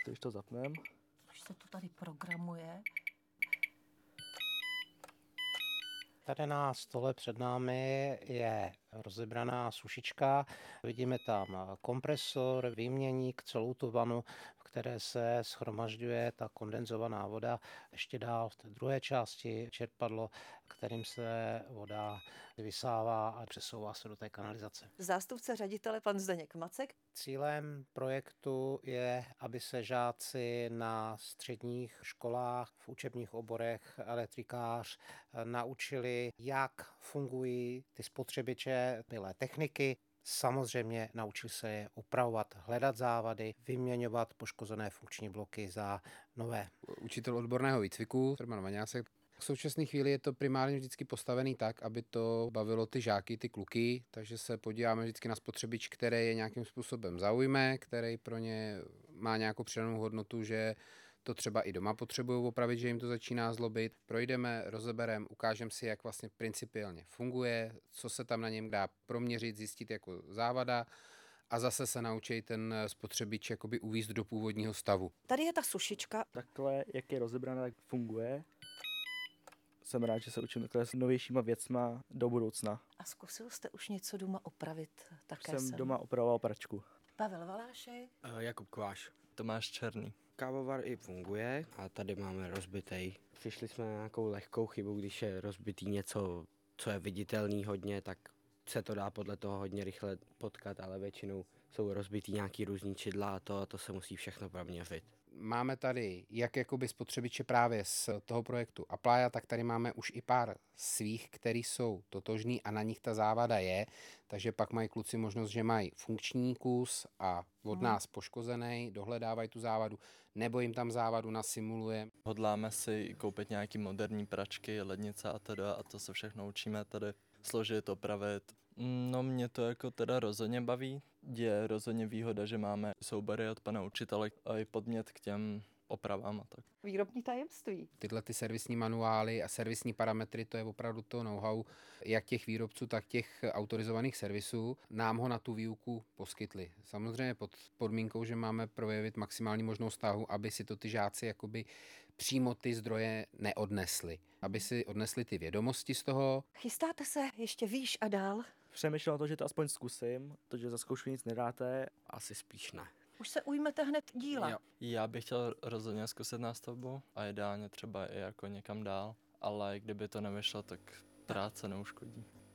když to zapneme. Už se to tady programuje. Tady na stole před námi je rozebraná sušička. Vidíme tam kompresor, výměník, celou tu vanu, v které se shromažďuje ta kondenzovaná voda. Ještě dál v té druhé části čerpadlo, kterým se voda vysává a přesouvá se do té kanalizace. Zástupce ředitele pan Zdeněk Macek. Cílem projektu je, aby se žáci na středních školách v učebních oborech elektrikář naučili, jak fungují ty spotřebiče milé techniky. Samozřejmě naučili se je upravovat, hledat závady, vyměňovat poškozené funkční bloky za nové. Učitel odborného výcviku, Roman Vaňásek. V současné chvíli je to primárně vždycky postavený tak, aby to bavilo ty žáky, ty kluky, takže se podíváme vždycky na spotřebič, který je nějakým způsobem zaujme, který pro ně má nějakou přidanou hodnotu, že to třeba i doma potřebují opravit, že jim to začíná zlobit. Projdeme, rozebereme, ukážeme si, jak vlastně principiálně funguje, co se tam na něm dá proměřit, zjistit jako závada a zase se naučí ten spotřebič jakoby uvízt do původního stavu. Tady je ta sušička. Takhle, jak je rozebraná, tak funguje. Jsem rád, že se učím takhle s novějšíma věcma do budoucna. A zkusil jste už něco doma opravit také Jsem doma opravoval pračku. Pavel Valášek. Jakub Kváš. Tomáš Černý. Kávovar i funguje a tady máme rozbitej. Přišli jsme na nějakou lehkou chybu, když je rozbitý něco, co je viditelný hodně, tak se to dá podle toho hodně rychle potkat, ale většinou jsou rozbitý nějaký různý čidla a to se musí všechno proměřit. Máme tady jak jakoby spotřebiče právě z toho projektu Applia, tak tady máme už i pár svých, který jsou totožný a na nich ta závada je, takže pak mají kluci možnost, že mají funkční kus a od nás poškozený, dohledávají tu závadu, nebo jim tam závadu nasimuluje. Hodláme si koupit nějaký moderní pračky, lednice a teda a to se všechno učíme tady složit, opravit. No mě to jako teda rozhodně baví. Je rozhodně výhoda, že máme soubory od pana učitele a i podmět k těm opravám a tak. Výrobní tajemství. Tyhle ty servisní manuály a servisní parametry, to je opravdu to know-how jak těch výrobců, tak těch autorizovaných servisů. Nám ho na tu výuku poskytli. Samozřejmě pod podmínkou, že máme projevit maximální možnou stáhu, aby si to ty žáci jakoby přímo ty zdroje neodnesli. Aby si odnesli ty vědomosti z toho. Chystáte se ještě výš a dál? Přemýšlel o to, že to aspoň zkusím, protože za zkoušku nic nedáte. Asi spíš ne. Už se ujmete hned díla. Jo. Já bych chtěl rozhodně zkusit nástavbu a ideálně třeba i jako někam dál, ale kdyby to nevyšlo, tak práce neuškodí.